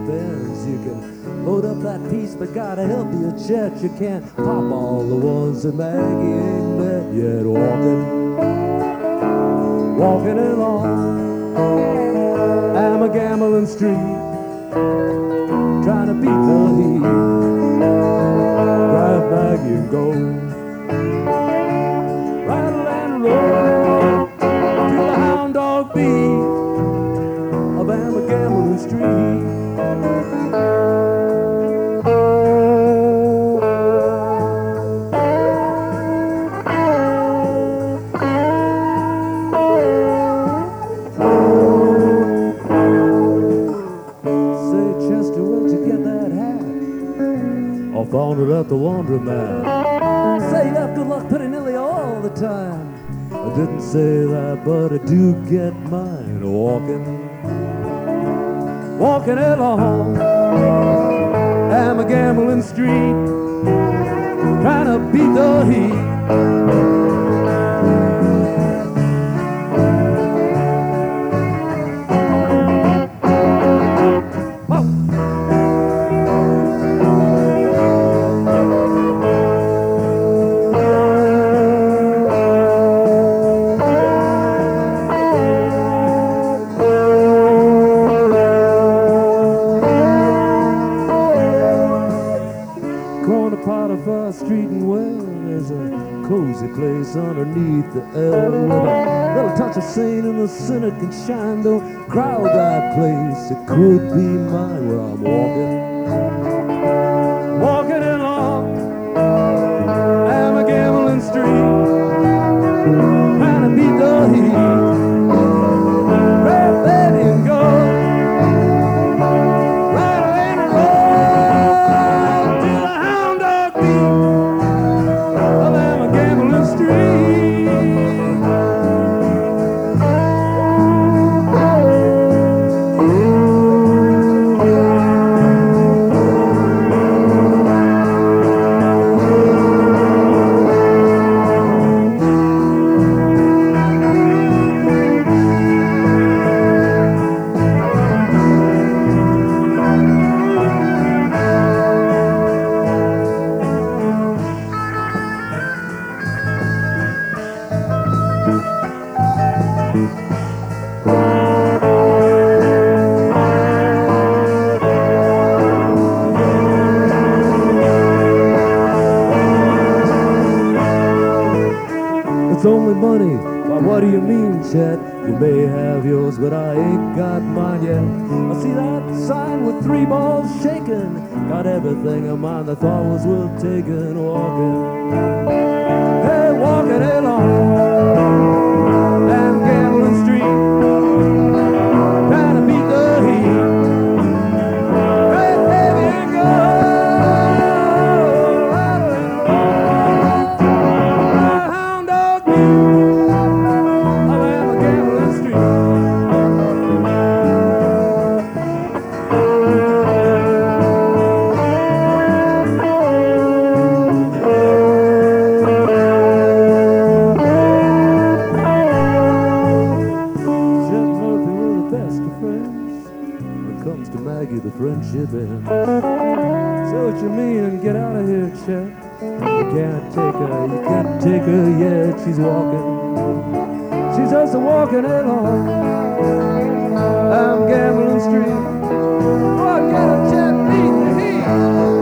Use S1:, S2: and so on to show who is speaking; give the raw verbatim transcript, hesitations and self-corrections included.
S1: depends. You can load up that piece, but gotta help you jet. You can't pop all the ones that Maggie ain't met yet. Walking, walking along I'm a gambling street, trying to beat the heat. Drive Maggie and go, rattle and roll to the hound dog beat of I'm a gambling street. Found it at the laundromat. Say you have good luck pretty nearly all the time. I didn't say that, but I do get mine. Walking, walking along I'm a gambling street, trying to beat the heat. Street and well, there's a cozy place underneath the L with a little touch of Saint and the sinner can shine. Don't crowd that place, it could be mine. Where I'm walking, walking along I'm a gambling street, trying to beat the heat. Grab baby and go, rattle and roll till the hound dog beat. It's only money, why what do you mean, Chet? You may have yours, but I ain't got mine yet. I see that sign with three balls shaking, got everything of mine I thought was worth taking. Walking, hey, walking along I'm gambling street, trying to beat the heat. Hey, baby, and go. Maggie, the friendship ends. Say what you mean and get out of here, Chet. You can't take her, you can't take her yet. She's walking, she's just walking along I'm gambling street. Oh, get a Chet, beat the heat.